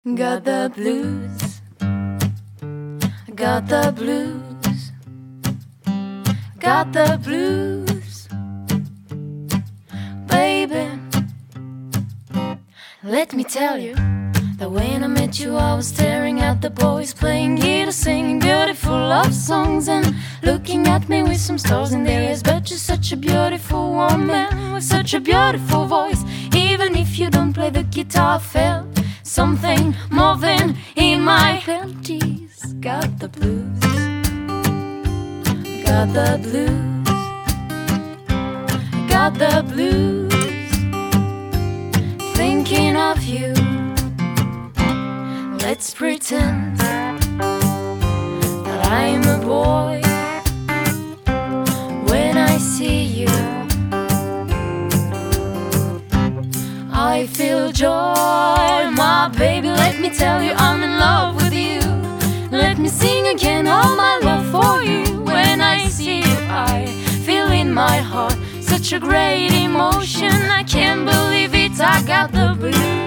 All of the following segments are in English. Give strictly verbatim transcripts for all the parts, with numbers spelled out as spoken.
Got the blues, got the blues, got the blues, baby. Let me tell you that when I met you I was staring at the boys playing guitar, singing beautiful love songs and looking at me with some stars in their eyes. But you're such a beautiful woman with such a beautiful voice. Even if you don't play the guitar, I felt something more than in my panties. Got the blues, got the blues, got the blues, thinking of you. Let's pretend that I'm a boy when I see you. I feel joy, my baby, let me tell you I'm in love with you. Let me sing again all my love for you. When I see you I feel in my heart such a great emotion. I can't believe it, I got the blues.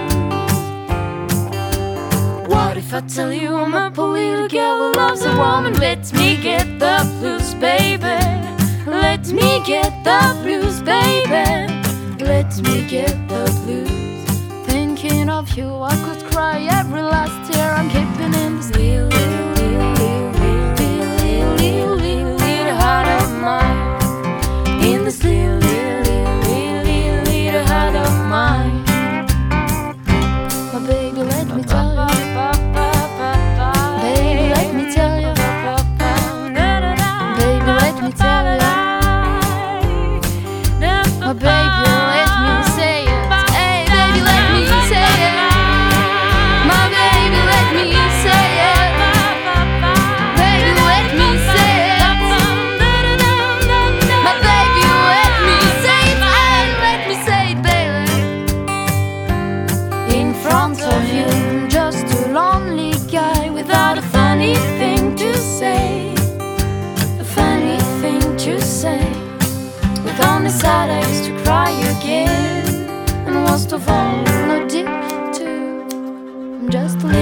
What if I tell you I'm a poor little girl who loves a woman? Let me get the blues, baby. Let me get the blues, baby. Let me get the blues. Thinking of you I could cry every last tear I'm keeping in this little, little, little, little, little, little, little, little heart of mine. In this little, little, little, little, little heart of mine. My baby, let me tell you. Baby, let me tell you. Baby, let me tell you. My baby, let me say it. Hey, baby, let me say it. My baby, let me say it. Baby, let me say it. My baby, let me say it. Hey, let me say it, baby. In front of you, just a lonely guy without a funny thing to say. A funny thing to say. With only sad I used to cry again. And worst of all, addicted to I'm just a